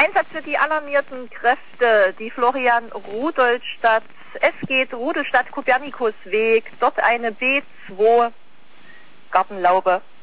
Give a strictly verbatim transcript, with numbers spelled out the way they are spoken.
Einsatz für die alarmierten Kräfte, die Florian-Rudolstadt. Es geht Rudelstadt Kopernikusweg, dort eine B zwei Gartenlaube.